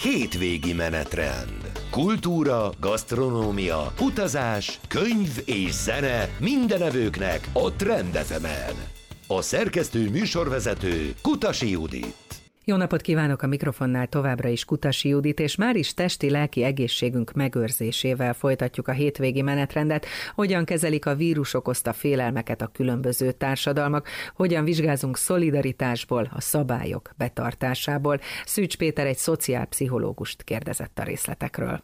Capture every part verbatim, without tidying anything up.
Hétvégi menetrend. Kultúra, gasztronómia, utazás, könyv és zene minden evőknek a Trend ef emen. A szerkesztő műsorvezető Kutasi Judit. Jó napot kívánok, a mikrofonnál továbbra is Kutasi Judit, és már is testi-lelki egészségünk megőrzésével folytatjuk a hétvégi menetrendet. Hogyan kezelik a vírus okozta félelmeket a különböző társadalmak, hogyan vizsgázunk szolidaritásból, a szabályok betartásából. Szűcs Péter egy szociálpszichológust kérdezett a részletekről.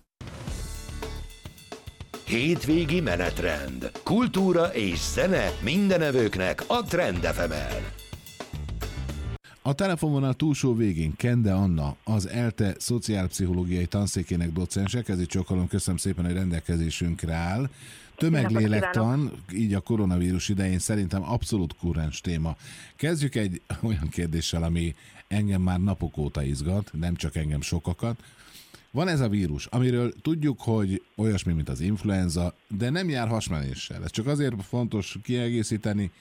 Hétvégi menetrend. Kultúra és zene minden evőknek a Trend ef emen. A telefonvonal túlsó végén Kende Anna, az ELTE szociálpszichológiai tanszékének docense. Kezi csókolom, köszönöm szépen, hogy rendelkezésünkre áll. Tömeglélektan, így a koronavírus idején szerintem abszolút kurrens téma. Kezdjük egy olyan kérdéssel, ami engem már napok óta izgat, nem csak engem, sokakat. Van ez a vírus, amiről tudjuk, hogy olyasmi, mint az influenza, de nem jár hasmenéssel. Ez csak azért fontos kiegészíteni.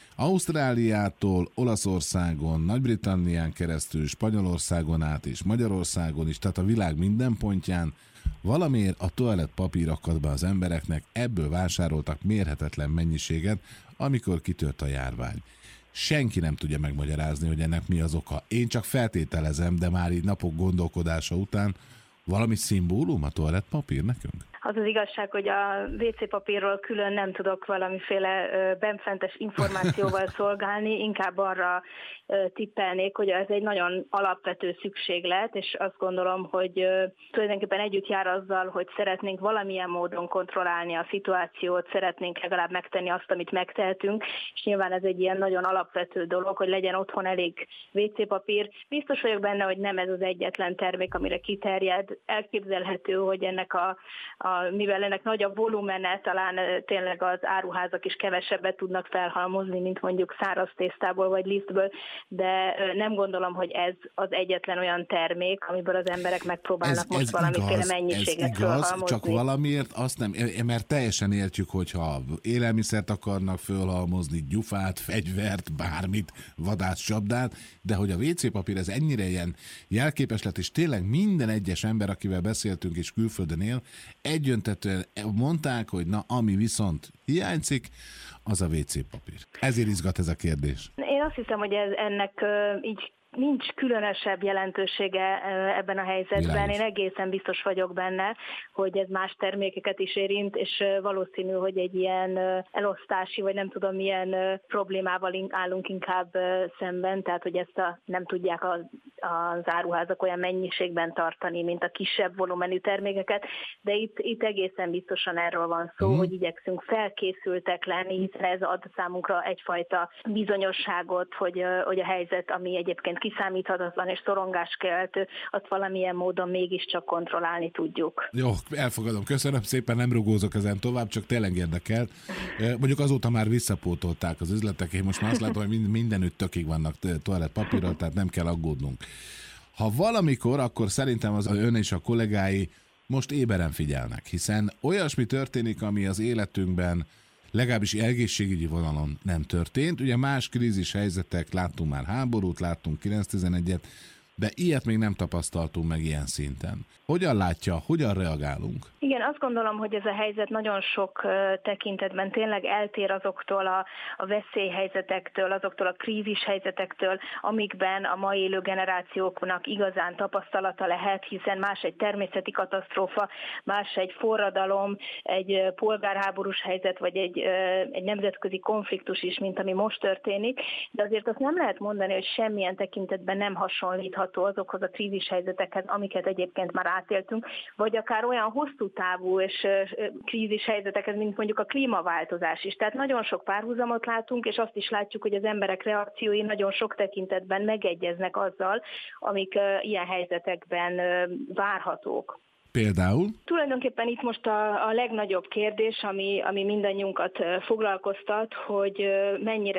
Ausztráliától, Olaszországon, Nagy-Britannián keresztül, Spanyolországon át és Magyarországon is, tehát a világ minden pontján valamiért a toalettpapír akadt be az embereknek, ebből vásároltak mérhetetlen mennyiséget, amikor kitört a járvány. Senki nem tudja megmagyarázni, hogy ennek mi az oka. Én csak feltételezem, de már így napok gondolkodása után, valami szimbólum a toalettpapír nekünk? Az az igazság, hogy a vé cé papírról külön nem tudok valamiféle benfentes információval szolgálni, inkább arra tippelnék, hogy ez egy nagyon alapvető szükséglet, és azt gondolom, hogy tulajdonképpen együtt jár azzal, hogy szeretnénk valamilyen módon kontrollálni a szituációt, szeretnénk legalább megtenni azt, amit megtehetünk, és nyilván ez egy ilyen nagyon alapvető dolog, hogy legyen otthon elég vé cé papír. Biztos vagyok benne, hogy nem ez az egyetlen termék, amire kiterjed. Elképzelhető, hogy ennek a, a mivel ennek nagy a volumene, talán tényleg az áruházak is kevesebbet tudnak felhalmozni, mint mondjuk száraz tésztából vagy lisztből, de nem gondolom, hogy ez az egyetlen olyan termék, amiből az emberek megpróbálnak ez, most ez valamiféle igaz, mennyiséget ez igaz, felhalmozni. Csak valamiért azt nem, mert teljesen értjük, hogyha élelmiszert akarnak fölhalmozni, gyufát, fegyvert, bármit, vadászcsapdát, de hogy a vé cé papír ez ennyire ilyen jelképes lett, és tényleg minden egyes ember, akivel beszéltünk és külföldön él, egyöntetően mondták, hogy na, ami viszont hiányzik, az a vé cé papír. Ezért izgat ez a kérdés. Én azt hiszem, hogy ez ennek így nincs különösebb jelentősége ebben a helyzetben. Világos. Én egészen biztos vagyok benne, hogy ez más termékeket is érint, és valószínű, hogy egy ilyen elosztási, vagy nem tudom milyen problémával állunk inkább szemben, tehát hogy ezt a, nem tudják az, az áruházak olyan mennyiségben tartani, mint a kisebb volumenű termékeket, de itt, itt egészen biztosan erről van szó, hmm. hogy igyekszünk felkészültek lenni, hiszen ez ad számunkra egyfajta bizonyosságot, hogy, hogy a helyzet, ami egyébként kiszámíthatatlan és szorongáskeltő, azt valamilyen módon mégiscsak kontrollálni tudjuk. Jó, elfogadom. Köszönöm szépen, nem rugózok ezen tovább, csak tényleg érdekel. Mondjuk azóta már visszapótolták az üzletek, én most már azt látom, hogy mindenütt tökig vannak toalettpapírral, tehát nem kell aggódnunk. Ha valamikor, akkor szerintem az ön és a kollégái most éberen figyelnek, hiszen olyasmi történik, ami az életünkben legalábbis egészségügyi vonalon nem történt. Ugye más krízis helyzetek, láttunk már háborút, láttunk kilenc tizenegyet, de ilyet még nem tapasztaltunk meg ilyen szinten. Hogyan látja, hogyan reagálunk? Igen, azt gondolom, hogy ez a helyzet nagyon sok tekintetben tényleg eltér azoktól a, a veszélyhelyzetektől, azoktól a krízis helyzetektől, amikben a mai élő generációknak igazán tapasztalata lehet, hiszen más egy természeti katasztrófa, más egy forradalom, egy polgárháborús helyzet, vagy egy, egy nemzetközi konfliktus is, mint ami most történik, de azért azt nem lehet mondani, hogy semmilyen tekintetben nem hasonlítható azokhoz a krízis helyzetekhez, amiket egyébként már átéltünk, vagy akár olyan hosszú távú és krízis helyzetekhez, mint mondjuk a klímaváltozás is. Tehát nagyon sok párhuzamot látunk, és azt is látjuk, hogy az emberek reakciói nagyon sok tekintetben megegyeznek azzal, amik ilyen helyzetekben várhatók. Például? Tulajdonképpen itt most a, a legnagyobb kérdés, ami, ami mindannyiunkat foglalkoztat, hogy mennyire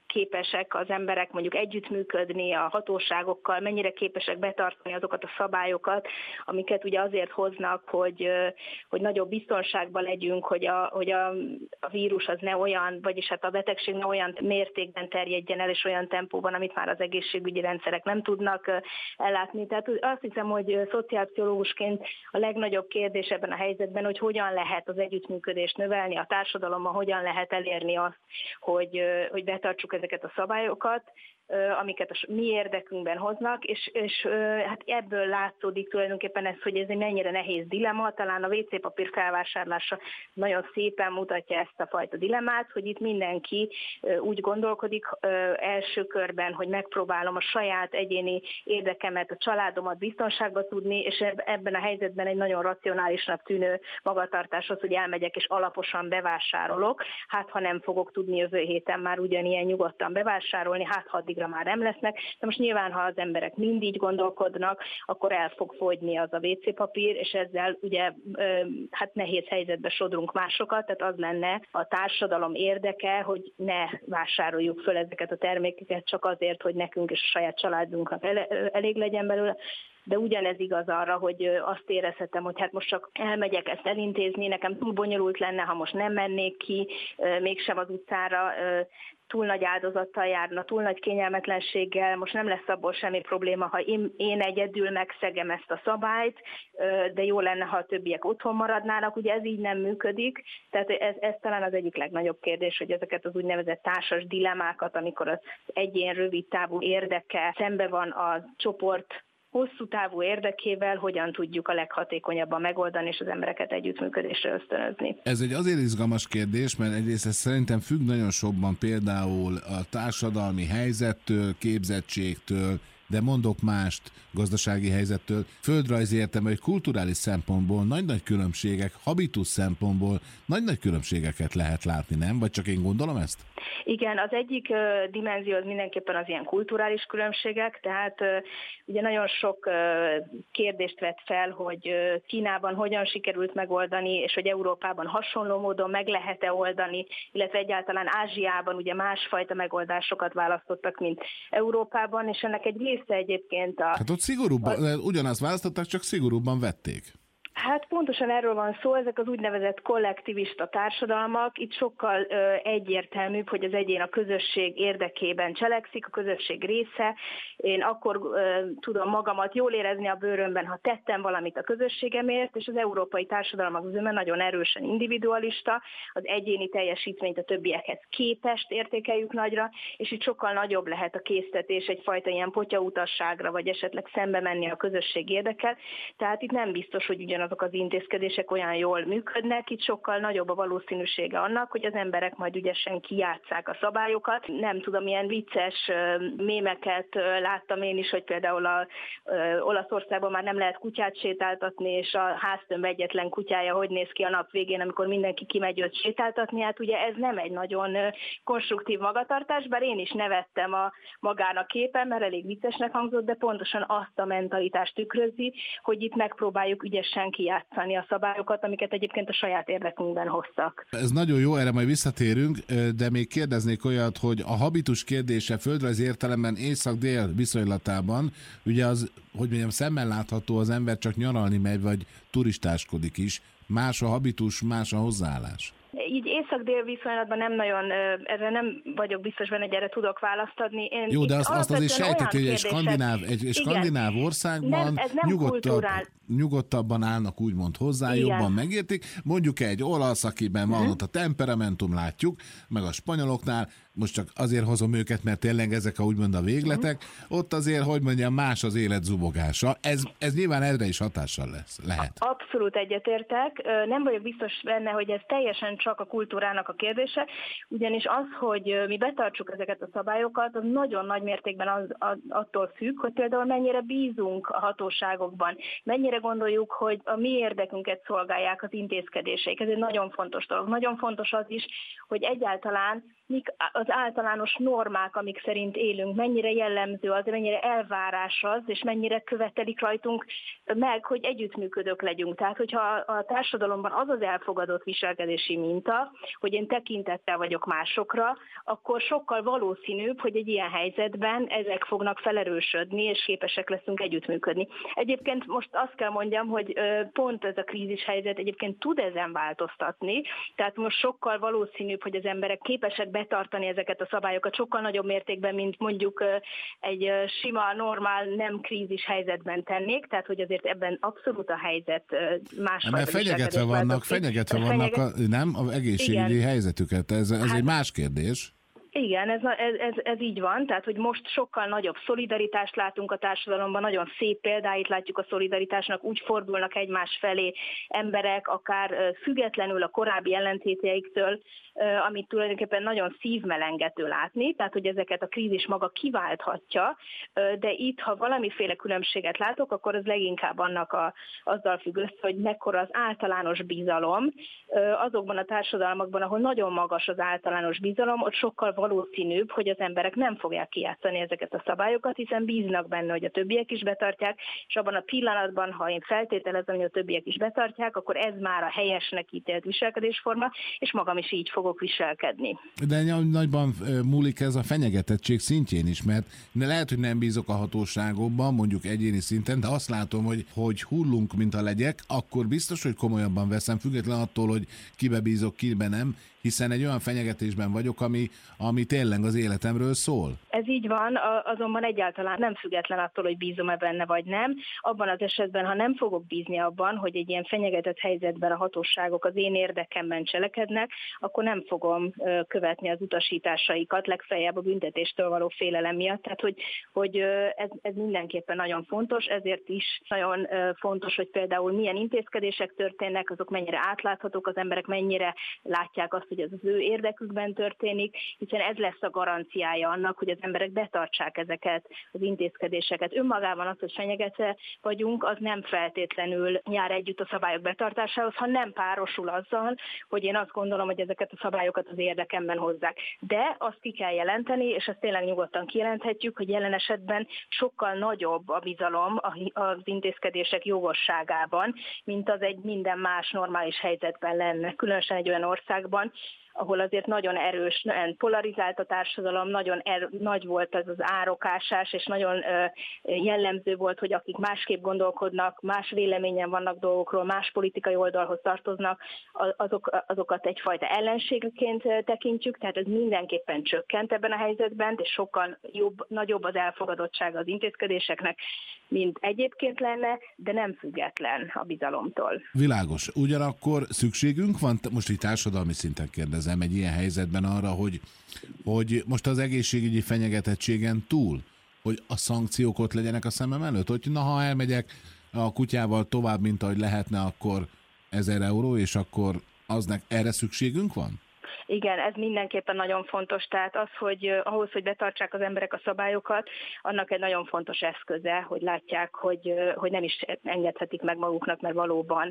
képesek az emberek mondjuk együttműködni a hatóságokkal, mennyire képesek betartani azokat a szabályokat, amiket ugye azért hoznak, hogy, hogy nagyobb biztonságban legyünk, hogy, a, hogy a, a vírus az ne olyan, vagyis hát a betegség ne olyan mértékben terjedjen el, és olyan tempóban, amit már az egészségügyi rendszerek nem tudnak ellátni. Tehát azt hiszem, hogy szociálpszichológusként a legnagyobb kérdés ebben a helyzetben, hogy hogyan lehet az együttműködést növelni a társadalommal, hogyan lehet elérni azt, hogy, hogy betartsuk ezeket a szabályokat, amiket a mi érdekünkben hoznak, és, és hát ebből látszódik tulajdonképpen ez, hogy ez egy mennyire nehéz dilemma, talán a vé cé papír felvásárlása nagyon szépen mutatja ezt a fajta dilemmát, hogy itt mindenki úgy gondolkodik első körben, hogy megpróbálom a saját egyéni érdekemet, a családomat biztonságba tudni, és ebben a helyzetben egy nagyon racionálisnak tűnő magatartás az, hogy elmegyek és alaposan bevásárolok, hát ha nem fogok tudni jövő héten már ugyanilyen nyugodtan bevásárolni, hát ha addigra már nem lesznek. De most nyilván, ha az emberek mind így gondolkodnak, akkor el fog fogyni az a vé cé papír, és ezzel ugye hát nehéz helyzetbe sodrunk másokat, tehát az lenne a társadalom érdeke, hogy ne vásároljuk föl ezeket a termékeket csak azért, hogy nekünk és a saját családunknak elég legyen belőle. De ugyanez igaz arra, hogy azt érezhetem, hogy hát most csak elmegyek ezt elintézni, nekem túl bonyolult lenne, ha most nem mennék ki, mégsem az utcára, túl nagy áldozattal járna, túl nagy kényelmetlenséggel, most nem lesz abból semmi probléma, ha én, én egyedül megszegem ezt a szabályt, de jó lenne, ha a többiek otthon maradnának, ugye ez így nem működik, tehát ez, ez talán az egyik legnagyobb kérdés, hogy ezeket az úgynevezett társas dilemmákat, amikor az egyén rövid távú érdeke szembe van a csoport hosszú távú érdekével, hogyan tudjuk a leghatékonyabban megoldani, és az embereket együttműködésre ösztönözni. Ez egy azért izgalmas kérdés, mert egyrészt ez szerintem függ nagyon sokban például a társadalmi helyzettől, képzettségtől, de mondok mást, gazdasági helyzettől, földrajzi értelme, hogy kulturális szempontból nagy-nagy különbségek, habitus szempontból nagy-nagy különbségeket lehet látni, nem? Vagy csak én gondolom ezt? Igen, az egyik uh, dimenzió az mindenképpen az ilyen kulturális különbségek, tehát uh, ugye nagyon sok uh, kérdést vett fel, hogy uh, Kínában hogyan sikerült megoldani, és hogy Európában hasonló módon meg lehet-e oldani, illetve egyáltalán Ázsiában ugye másfajta megoldásokat választottak, mint Európában, és ennek egy része egyébként a... Hát ott szigorúbban, a... ugyanazt választották, csak szigorúbban vették. Hát pontosan erről van szó, ezek az úgynevezett kollektivista társadalmak, itt sokkal ö, egyértelműbb, hogy az egyén a közösség érdekében cselekszik, a közösség része. Én akkor ö, tudom magamat jól érezni a bőrömben, ha tettem valamit a közösségemért, és az európai társadalmak zöme nagyon erősen individualista, az egyéni teljesítményt a többiekhez képest értékeljük nagyra, és itt sokkal nagyobb lehet a késztetés egyfajta ilyen potyautasságra, vagy esetleg szembe menni a közösség érdekel. Tehát itt nem biztos, hogy ugyanaz azok az intézkedések olyan jól működnek, itt sokkal nagyobb a valószínűsége annak, hogy az emberek majd ügyesen kijátsszák a szabályokat. Nem tudom, milyen vicces mémeket láttam én is, hogy például a, ö, Olaszországban már nem lehet kutyát sétáltatni, és a háztömb egyetlen kutyája hogy néz ki a nap végén, amikor mindenki kimegy őt sétáltatni. Hát ugye ez nem egy nagyon konstruktív magatartás, bár én is nevettem a magán a képen, mert elég viccesnek hangzott, de pontosan azt a mentalitást tükrözi, hogy itt megpróbáljuk ügyesen kijátszani a szabályokat, amiket egyébként a saját érdekünkben hoztak. Ez nagyon jó, erre majd visszatérünk, de még kérdeznék olyat, hogy a habitus kérdése földrajzi értelemben észak-dél viszonylatában, ugye az, hogy mondjam, szemmel látható, az ember csak nyaralni megy, vagy turistáskodik is. Más a habitus, más a hozzáállás. Így észak-dél viszonylatban nem nagyon, erre nem vagyok biztos benne, hogy erre tudok választ adni. Én Jó, de azt, azt azért sejteti, hogy egy skandináv, egy, egy skandináv országban nem, nem nyugodtabb, nyugodtabban állnak úgymond hozzá, igen, jobban megértik. Mondjuk egy olasz, akiben van uh-huh. ott a temperamentum, látjuk, meg a spanyoloknál, most csak azért hozom őket, mert tényleg ezek a úgymond a végletek, uh-huh. ott azért, hogy mondjam, más az élet zubogása. Ez, ez nyilván erre is hatással lesz, lehet. Abszolút egyetértek. Nem vagyok biztos benne, hogy ez teljesen csak a kultúrának a kérdése, ugyanis az, hogy mi betartsuk ezeket a szabályokat, az nagyon nagy mértékben az, az, attól függ, hogy például mennyire bízunk a hatóságokban, mennyire gondoljuk, hogy a mi érdekünket szolgálják az intézkedéseik. Ez egy nagyon fontos dolog. Nagyon fontos az is, hogy egyáltalán mik az általános normák, amik szerint élünk, mennyire jellemző az, mennyire elvárás az, és mennyire követelik rajtunk meg, hogy együttműködők legyünk. Tehát, hogyha a társadalomban az az elfogadott viselkedési minta, hogy én tekintettel vagyok másokra, akkor sokkal valószínűbb, hogy egy ilyen helyzetben ezek fognak felerősödni, és képesek leszünk együttműködni. Egyébként most azt kell mondjam, hogy pont ez a krízis helyzet egyébként tud ezen változtatni, tehát most sokkal valószínűbb, hogy az emberek képesek betartani ezeket a szabályokat sokkal nagyobb mértékben, mint mondjuk egy sima, normál, nem krízis helyzetben tennék, tehát hogy azért ebben abszolút a helyzet másfajta. Mert fenyegetve vannak, fenyegetve vannak, a, nem, az egészségügyi igen. helyzetüket, ez, ez hát, egy más kérdés. Igen, ez, ez, ez, ez így van, tehát hogy most sokkal nagyobb szolidaritást látunk a társadalomban, nagyon szép példáit látjuk a szolidaritásnak, úgy fordulnak egymás felé emberek, akár függetlenül a korábbi ellentéteiktől, amit tulajdonképpen nagyon szívmelengető látni, tehát hogy ezeket a krízis maga kiválthatja, de itt, ha valamiféle különbséget látok, akkor az leginkább annak a, azzal függ össze, hogy mekkora az általános bizalom. Azokban a társadalmakban, ahol nagyon magas az általános bizalom, ott sokkal valószínűbb, hogy az emberek nem fogják kijátszani ezeket a szabályokat, hiszen bíznak benne, hogy a többiek is betartják, és abban a pillanatban, ha én feltételezem, hogy a többiek is betartják, akkor ez már a helyesnek ítélt viselkedésforma, és magam is így fogok viselkedni. De nagyban múlik ez a fenyegetettség szintjén is, mert lehet, hogy nem bízok a hatóságokban, mondjuk egyéni szinten, de azt látom, hogy, hogy hullunk, mint a legyek, akkor biztos, hogy komolyabban veszem, független attól, hogy kibe bízok, kibe nem, hiszen egy olyan fenyegetésben vagyok, ami, ami tényleg az életemről szól. Ez így van, azonban egyáltalán nem független attól, hogy bízom-e benne vagy nem. Abban az esetben, ha nem fogok bízni abban, hogy egy ilyen fenyegetett helyzetben a hatóságok az én érdekemben cselekednek, akkor nem fogom követni az utasításaikat, legfeljebb a büntetéstől való félelem miatt. Tehát, hogy, hogy ez, ez mindenképpen nagyon fontos, ezért is nagyon fontos, hogy például milyen intézkedések történnek, azok mennyire átláthatók, az emberek mennyire látják azt, hogy ez az ő érdekükben történik, hiszen ez lesz a garanciája annak, hogy az emberek betartsák ezeket az intézkedéseket. Önmagában az, hogy fenyegetve vagyunk, az nem feltétlenül jár együtt a szabályok betartásához, ha nem párosul azzal, hogy én azt gondolom, hogy ezeket a szabályokat az érdekemben hozzák. De azt ki kell jelenteni, és ezt tényleg nyugodtan kijelenthetjük, hogy jelen esetben sokkal nagyobb a bizalom az intézkedések jogosságában, mint az egy minden más normális helyzetben lenne, különösen egy olyan országban, ahol azért nagyon erős, nagyon polarizált a társadalom, nagyon er, nagy volt ez az árokásás, és nagyon ö, jellemző volt, hogy akik másképp gondolkodnak, más véleményen vannak dolgokról, más politikai oldalhoz tartoznak, azok, azokat egyfajta ellenségként tekintjük, tehát ez mindenképpen csökkent ebben a helyzetben, és sokkal jobb, nagyobb az elfogadottsága az intézkedéseknek, mint egyébként lenne, de nem független a bizalomtól. Világos. Ugyanakkor szükségünk van, most így társadalmi szinten kérdezem, egy ilyen helyzetben arra, hogy, hogy most az egészségügyi fenyegetettségen túl, hogy a szankciók ott legyenek a szemem előtt, hogy na, ha elmegyek a kutyával tovább, mint ahogy lehetne, akkor ezer euró, és akkor aznak erre szükségünk van? Igen, ez mindenképpen nagyon fontos, tehát az, hogy ahhoz, hogy betartsák az emberek a szabályokat, annak egy nagyon fontos eszköze, hogy látják, hogy, hogy nem is engedhetik meg maguknak, mert valóban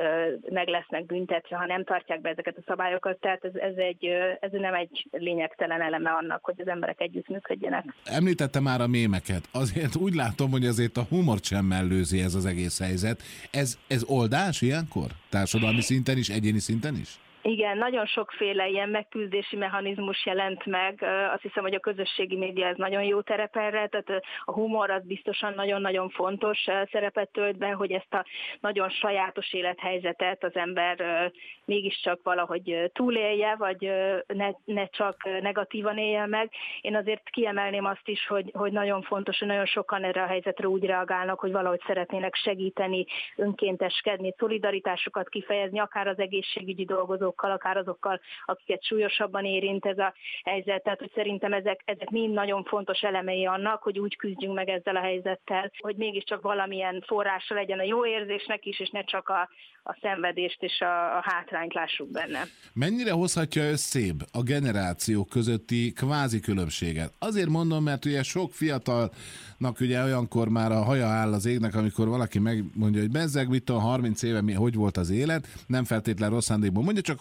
meg lesznek büntetve, ha nem tartják be ezeket a szabályokat, tehát ez, ez, egy, ez nem egy lényegtelen eleme annak, hogy az emberek együttműködjenek. Említette már a mémeket, azért úgy látom, hogy azért a humort sem mellőzi ez az egész helyzet. Ez, ez oldás ilyenkor? Társadalmi szinten is, egyéni szinten is? Igen, nagyon sokféle ilyen megküzdési mechanizmus jelent meg. Azt hiszem, hogy a közösségi média ez nagyon jó terep erre, tehát a humor az biztosan nagyon-nagyon fontos szerepet tölt be, hogy ezt a nagyon sajátos élethelyzetet az ember mégiscsak valahogy túlélje, vagy ne, ne csak negatívan élje meg. Én azért kiemelném azt is, hogy, hogy nagyon fontos, hogy nagyon sokan erre a helyzetre úgy reagálnak, hogy valahogy szeretnének segíteni, önkénteskedni, szolidaritásukat kifejezni, akár az egészségügyi dolgozók, akár azokkal, akiket súlyosabban érint ez a helyzet. Tehát, hogy szerintem ezek, ezek mind nagyon fontos elemei annak, hogy úgy küzdjünk meg ezzel a helyzettel, hogy mégiscsak valamilyen forrása legyen a jó érzésnek is, és ne csak a, a szenvedést és a, a hátrányt lássuk benne. Mennyire hozhatja összébb a generációk közötti kvázi különbséget? Azért mondom, mert ugye sok fiatalnak ugye olyankor már a haja áll az égnek, amikor valaki megmondja, hogy bezzeg, mit tudom, harminc éve mi, hogy volt az élet, nem feltétlen rossz szándékból mondja, csak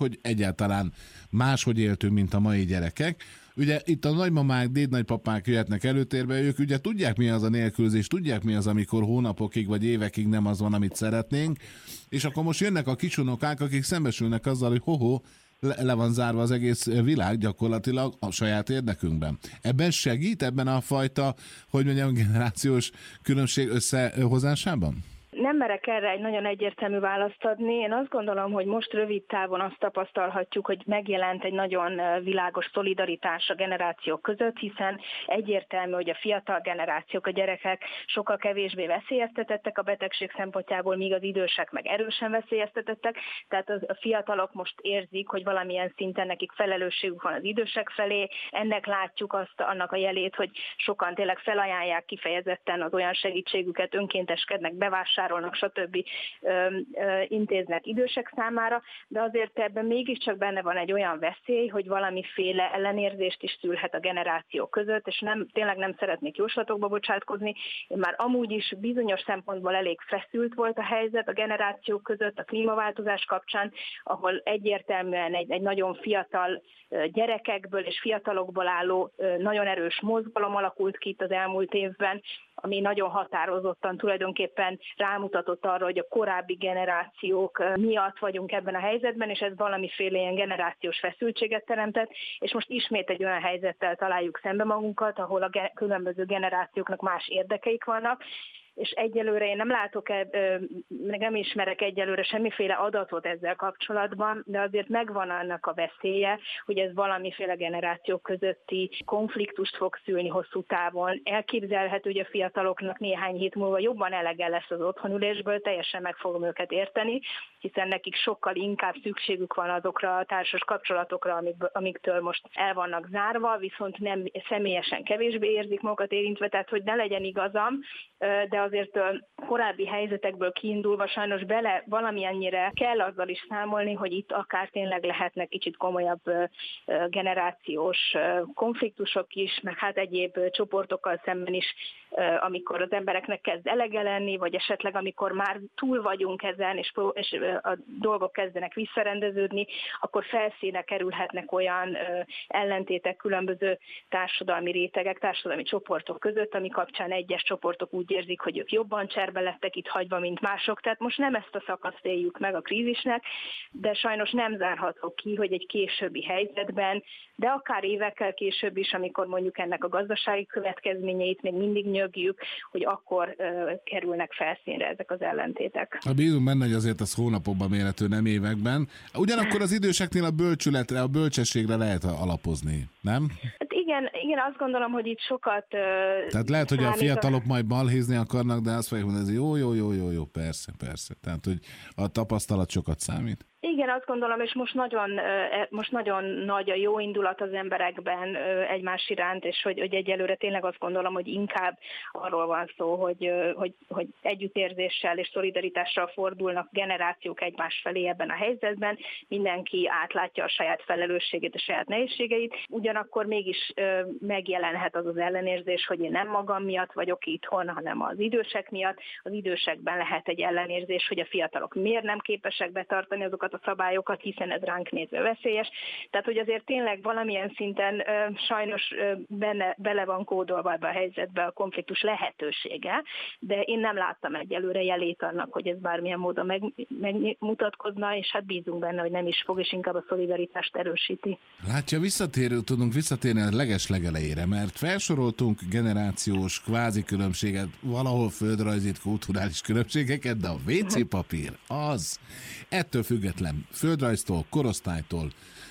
hogy egyáltalán máshogy éltünk, mint a mai gyerekek. Ugye itt a nagymamák, dédnagypapák jöhetnek előtérbe, ők ugye tudják, mi az a nélkülözés, tudják, mi az, amikor hónapokig vagy évekig nem az van, amit szeretnénk, és akkor most jönnek a kicsunokák, akik szembesülnek azzal, hogy hoho, le, le van zárva az egész világ gyakorlatilag a saját érdekünkben. Ebben segít, ebben a fajta, hogy mondjam, generációs különbség összehozásában? Nem merek erre egy nagyon egyértelmű választ adni. Én azt gondolom, hogy most rövid távon azt tapasztalhatjuk, hogy megjelent egy nagyon világos szolidaritás a generációk között, hiszen egyértelmű, hogy a fiatal generációk, a gyerekek sokkal kevésbé veszélyeztetettek a betegség szempontjából, míg az idősek meg erősen veszélyeztetettek. Tehát a fiatalok most érzik, hogy valamilyen szinten nekik felelősségük van az idősek felé. Ennek látjuk azt, annak a jelét, hogy sokan tényleg felajánlják kifejezetten az olyan segítségüket, önkénteskednek, bevásárolnak, stb. Ö, ö, intéznek idősek számára, de azért ebben mégiscsak benne van egy olyan veszély, hogy valamiféle ellenérzést is szülhet a generációk között, és nem, tényleg nem szeretnék jóslatokba bocsátkozni. Én már amúgy is bizonyos szempontból elég feszült volt a helyzet a generációk között a klímaváltozás kapcsán, ahol egyértelműen egy, egy nagyon fiatal gyerekekből és fiatalokból álló nagyon erős mozgalom alakult ki itt az elmúlt évben, ami nagyon határozottan tulajdonképpen rámutatott arra, hogy a korábbi generációk miatt vagyunk ebben a helyzetben, és ez valamiféle ilyen generációs feszültséget teremtett, és most ismét egy olyan helyzettel találjuk szembe magunkat, ahol a ge- különböző generációknak más érdekeik vannak, és egyelőre én nem látok, meg nem ismerek egyelőre semmiféle adatot ezzel kapcsolatban, de azért megvan annak a veszélye, hogy ez valamiféle generációk közötti konfliktust fog szülni hosszú távon. Elképzelhető, hogy a fiataloknak néhány hét múlva jobban elege lesz az otthonülésből, teljesen meg fogom őket érteni, hiszen nekik sokkal inkább szükségük van azokra a társas kapcsolatokra, amik, amiktől most el vannak zárva, viszont nem személyesen kevésbé érzik magukat érintve, tehát hogy ne legyen igazam, de azért korábbi helyzetekből kiindulva sajnos bele valamilyennyire kell azzal is számolni, hogy itt akár tényleg lehetnek kicsit komolyabb generációs konfliktusok is, meg hát egyéb csoportokkal szemben is, amikor az embereknek kezd elege lenni, vagy esetleg amikor már túl vagyunk ezen, és, és a dolgok kezdenek visszarendeződni, akkor felszínre kerülhetnek olyan ellentétek különböző társadalmi rétegek, társadalmi csoportok között, ami kapcsán egyes csoportok úgy érzik, hogy ők jobban cserbe lettek itt hagyva, mint mások. Tehát most nem ezt a szakaszt éljük meg a krízisnek, de sajnos nem zárható ki, hogy egy későbbi helyzetben, de akár évekkel később is, amikor mondjuk ennek a gazdasági következményeit még mindig nyögjük, hogy akkor uh, kerülnek felszínre ezek az ellentétek. A bízunk benne, hogy azért az hónapokban mérhető, nem években. Ugyanakkor az időseknél a bölcsületre, a bölcsességre lehet alapozni, nem? Hát igen, igen, azt gondolom, hogy itt sokat... Uh, Tehát lehet, hogy a fiatalok majd balhézni akarnak, de azt fogják mondani, hogy jó, jó, jó, jó, jó, persze, persze. Tehát, hogy a tapasztalat sokat számít. Igen, azt gondolom, és most nagyon, most nagyon nagy a jó indulat az emberekben egymás iránt, és hogy, hogy egyelőre tényleg azt gondolom, hogy inkább arról van szó, hogy, hogy, hogy együttérzéssel és szolidaritással fordulnak generációk egymás felé ebben a helyzetben, mindenki átlátja a saját felelősségét, a saját nehézségeit, ugyanakkor mégis megjelenhet az az ellenérzés, hogy én nem magam miatt vagyok itthon, hanem az idősek miatt. Az idősekben lehet egy ellenérzés, hogy a fiatalok miért nem képesek betartani azokat a szabályokat, hiszen ez ránk nézve veszélyes. Tehát, hogy azért tényleg valamilyen szinten ö, sajnos ö, benne, bele van kódolva ebbe a helyzetbe a konfliktus lehetősége, de én nem láttam egyelőre jelét annak, hogy ez bármilyen módon meg, megmutatkozna, és hát bízunk benne, hogy nem is fog, és inkább a szolidaritást erősíti. Látja, visszatérő, tudunk visszatérni a leges-legelejére, mert felsoroltunk generációs kvázi különbséget, valahol földrajzi, kulturális különbségeket, de a vé cé papír az ettől független földrajztól, korosztálytól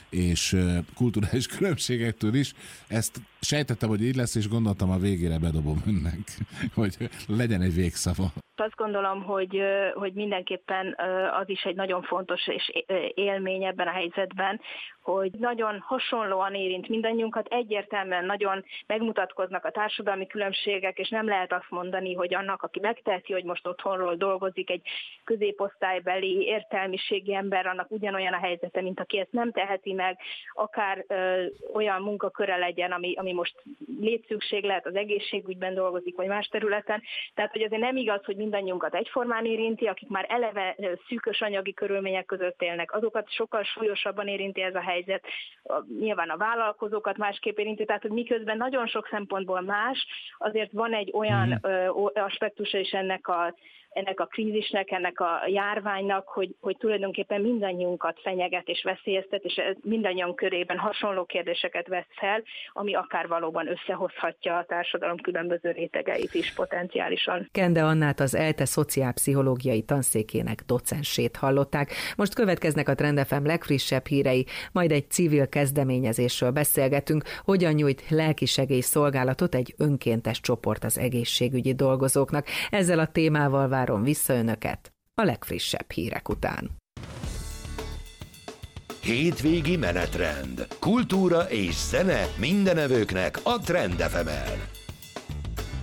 és kulturális különbségektől is. Ezt sejtettem, hogy így lesz, és gondoltam, a végére bedobom önnek, hogy legyen egy végszava. Azt gondolom, hogy, hogy mindenképpen az is egy nagyon fontos és élmény ebben a helyzetben, hogy nagyon hasonlóan érint mindannyiunkat, egyértelműen nagyon megmutatkoznak a társadalmi különbségek, és nem lehet azt mondani, hogy annak, aki megteheti, hogy most otthonról dolgozik, egy középosztálybeli értelmiségi ember, annak ugyanolyan a helyzete, mint aki ezt nem teheti meg, akár ö, olyan munkaköre legyen, ami, ami most létszükség lehet, az egészségügyben dolgozik, vagy más területen. Tehát, hogy azért nem igaz, hogy mindannyiunkat egyformán érinti, akik már eleve szűkös anyagi körülmények között élnek, azokat sokkal súlyosabban érinti ez a helyzet. Nyilván a vállalkozókat másképp érinti, tehát, hogy miközben nagyon sok szempontból más, azért van egy olyan mm. aspektusa is ennek a ennek a krízisnek, ennek a járványnak, hogy, hogy tulajdonképpen mindannyiunkat fenyeget és veszélyeztet, és mindannyian körében hasonló kérdéseket vesz fel, ami akár valóban összehozhatja a társadalom különböző rétegeit is potenciálisan. Kende Annát, az ELTE szociálpszichológiai tanszékének docensét hallották. Most következnek a Trend ef em legfrissebb hírei, majd egy civil kezdeményezésről beszélgetünk, hogyan nyújt lelkisegély szolgálatot egy önkéntes csoport az egészségügyi dolgozóknak. Ezzel a témával várom vissza önöket a legfrissebb hírek után. Hétvégi menetrend. Kultúra és zene mindenevőknek a Trend ef emen.